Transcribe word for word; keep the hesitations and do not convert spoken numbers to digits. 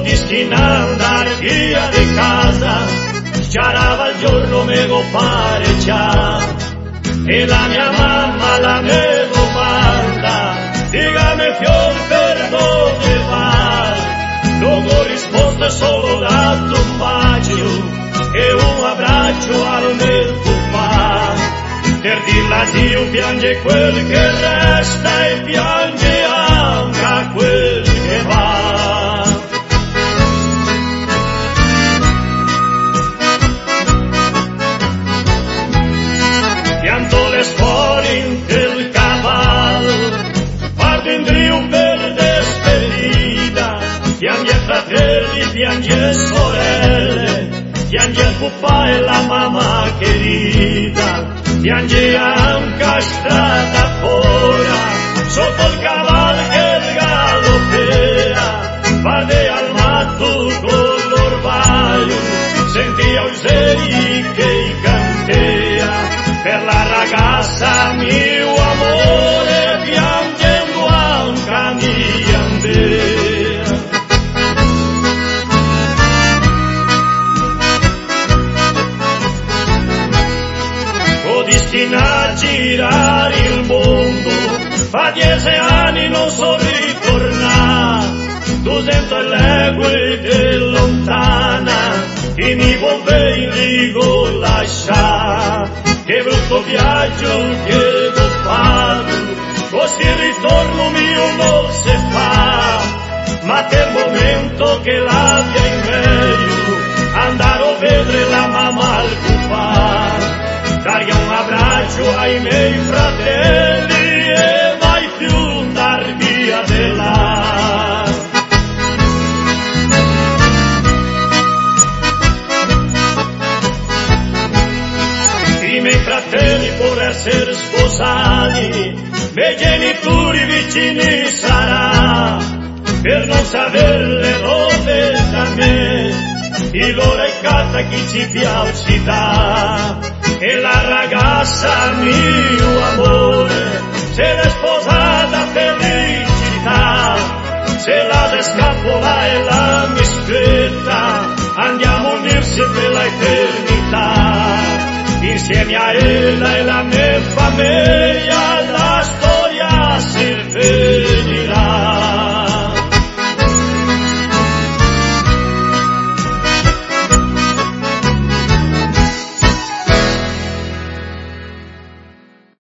destinare andare via di casa, sciarava il giorno me compare già, e la mia mamma la me domanda, digami fior per dove va, dopo risposta solo dato un bacio e un abbraccio al mio papà, per dirla addio piange quel che resta e piange anche quel che va. Pianto le scuole in quel cavallo, parto in trio per despedita, piange fratelli, piange sorelle, piange il papà e la mamma querida, piange anche strada fuori, sotto il cavallo che galoppea, guarda al matto con l'orvaio, sentia i segni che cantea, per la ragazza mio amore, piangendo anche mi andea. Ho destinato a girare il mondo, fa dieci anni non so ritornare, duecento leghe di lontana, che mi vuoi dico lasciare. Che brutto viaggio che ho fatto, così ritorno mio non si fa, ma per il momento che l'abbia in meglio, andare a vedere la mamma al papà, dare un abbraccio ai miei fratelli e mai più andar via di là. I miei fratelli per essere sposati, miei genitori vicini sarà, per non sapere dove da me, il loro è carta chi ci piace dà, e la ragazza mio amore, se l'è sposata felicità, se la scappola e la mi aspetta, andiamo a unirsi per l'eternità, insieme a ella e